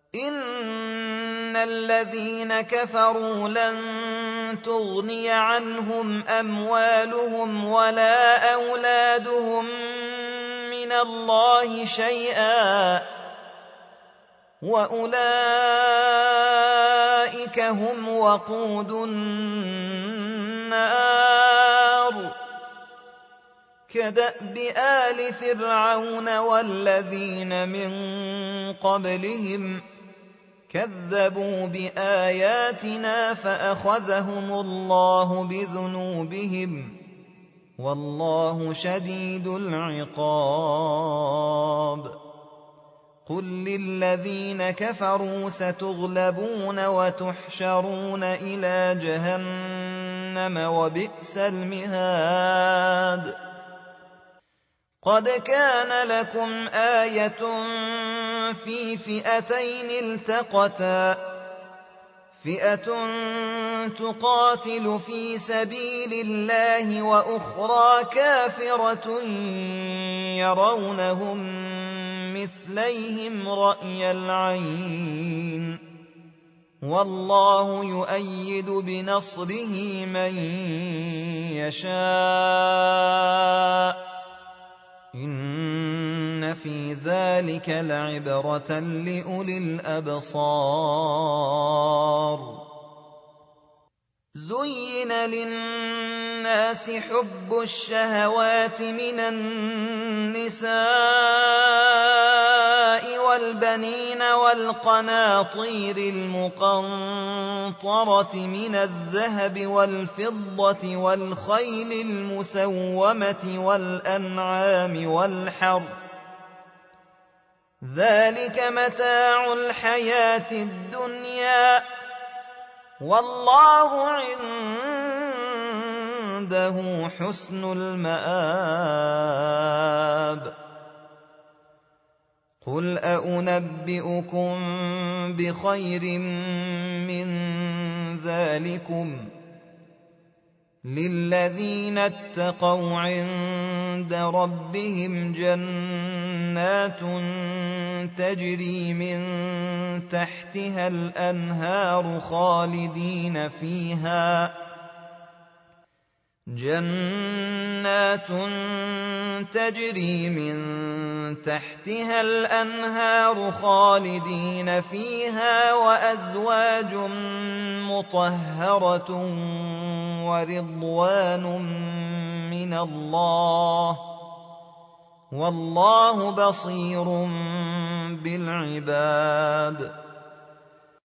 إِنَّ الَّذِينَ كَفَرُوا لَن تُغْنِيَ عَنْهُمْ أَمْوَالُهُمْ وَلَا أَوْلَادُهُم مِّنَ اللَّهِ شَيْئًا ۖ وَأُولَٰئِكَ هُمْ وَقُودُ النَّارِ ۖ كَدَأْبِ آلِ فِرْعَوْنَ وَالَّذِينَ مِن قَبْلِهِمْ ۚ كَذَّبُوا بِآيَاتِنَا فَأَخَذَهُمُ اللَّهُ بِذُنُوبِهِمْ ۗ وَاللَّهُ شَدِيدُ الْعِقَابِ. قُل لِّلَّذِينَ كَفَرُوا سَتُغْلَبُونَ وَتُحْشَرُونَ إِلَىٰ جَهَنَّمَ ۖ وَبِئْسَ الْمِهَادُ. قَدْ كَانَ لَكُمْ آيَةٌ فِي فِئَتَيْنِ الْتَقَتَا ۖ فِئَةٌ تُقَاتِلُ فِي سَبِيلِ اللَّهِ وَأُخْرَىٰ كَافِرَةٌ يَرَوْنَهُم مِّثْلَيْهِمْ رَأْيَ الْعَيْنِ ۚ وَاللَّهُ يُؤَيِّدُ بِنَصْرِهِ مَن يَشَاءُ ۗ إِنَّ فِي ذَٰلِكَ لَعِبْرَةً لِّأُولِي الْأَبْصَارِ. زُيِّنَ لِلنَّاسِ حُبُّ الشَّهَوَاتِ مِنَ النِّسَاءِ وَالْبَنِينَ وَالْقَنَاطِيرِ الْمُقَنطَرَةِ مِنَ الذَّهَبِ وَالْفِضَّةِ وَالْخَيْلِ الْمُسَوَّمَةِ وَالْأَنْعَامِ وَالْحَرْثِ ۗ ذَٰلِكَ مَتَاعُ الْحَيَاةِ الدُّنْيَا ۖ وَاللَّهُ عِندَهُ حُسْنُ الْمَآبِ. قُلْ أَؤُنَبِّئُكُم بِخَيْرٍ مِّن ذَٰلِكُمْ ۚ لِلَّذِينَ اتَّقَوْا عِندَ رَبِّهِمْ جَنَّاتٌ تَجْرِي مِن تَحْتِهَا الْأَنْهَارُ خَالِدِينَ فِيهَا وَأَزْوَاجٌ مُّطَهَّرَةٌ وَرِضْوَانٌ مِّنَ اللَّهِ ۗ وَاللَّهُ بَصِيرٌ بِالْعِبَادِ.